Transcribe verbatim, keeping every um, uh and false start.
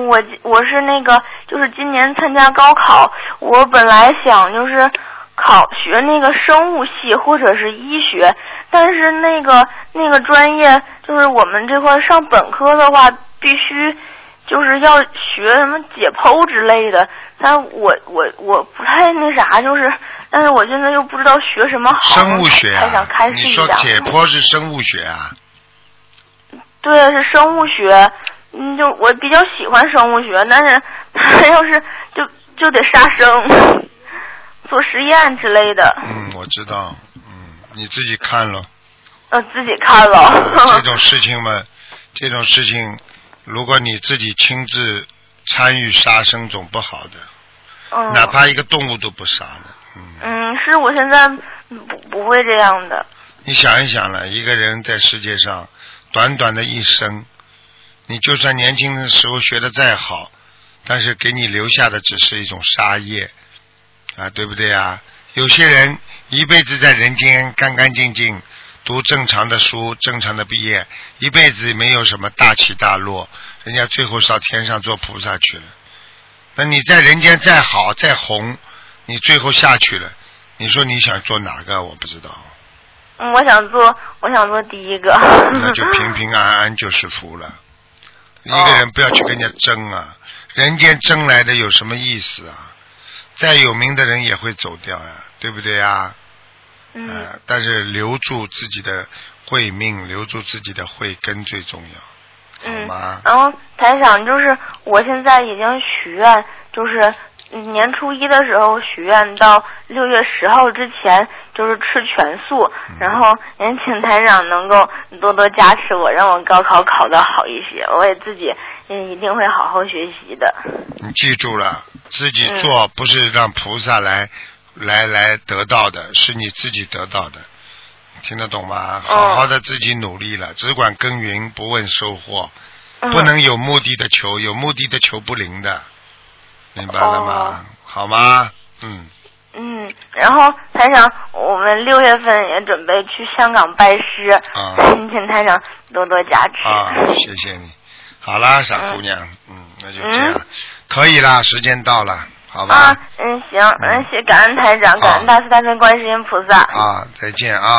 我我是那个就是今年参加高考，我本来想就是考学那个生物系或者是医学，但是那个那个专业就是我们这块上本科的话必须就是要学什么解剖之类的，但我我我不太那啥，就是但是我现在又不知道学什么好。 生物学啊？ 还想开始一下。 你说解剖是生物学啊？ 对，是生物学。嗯，就我比较喜欢生物学，但是他要是就就得杀生，做实验之类的。 嗯，我知道。嗯，你自己看了。 呃，自己看了。 啊、这种事情嘛，这种事情，如果你自己亲自参与杀生，总不好的。 嗯。 哪怕一个动物都不杀的。嗯。 嗯，是我现在不不会这样的。 你想一想了，一个人在世界上短短的一生。你就算年轻的时候学得再好，但是给你留下的只是一种杀业啊，对不对啊？有些人一辈子在人间干干净净，读正常的书，正常的毕业，一辈子没有什么大起大落，人家最后上天上做菩萨去了。那你在人间再好再红，你最后下去了，你说你想做哪个？我不知道。 嗯，我想做，我想做第一个。 那就平平安安就是福了。一个人不要去跟人家争啊，人间争来的有什么意思啊？再有名的人也会走掉呀、啊，对不对啊？ 嗯、 呃。但是留住自己的慧命，留住自己的慧根最重要，好吗？ 嗯。然后台长，就是我现在已经许愿，就是年初一的时候许愿到六月十号之前就是吃全素，嗯、然后您请台长能够多多加持我，让我高考考得好一些，我也自己一定会好好学习的。 你记住了，自己做不是让菩萨来、嗯、来来得到的，是你自己得到的，听得懂吗？好好的自己努力了，只管耕耘不问收获， 嗯、 不能有目的的求，有目的的求不灵的。明白了吗？哦、好吗？嗯。 嗯，然后台长，我们六月份也准备去香港拜师， 啊， 请台长多多加持。 啊，谢谢你。好啦，傻姑娘，嗯，嗯那就这样，嗯、可以啦，时间到了，好吧？ 啊，嗯，行，嗯，谢感恩台长，感恩大慈大悲观世音菩萨。 啊，再见啊。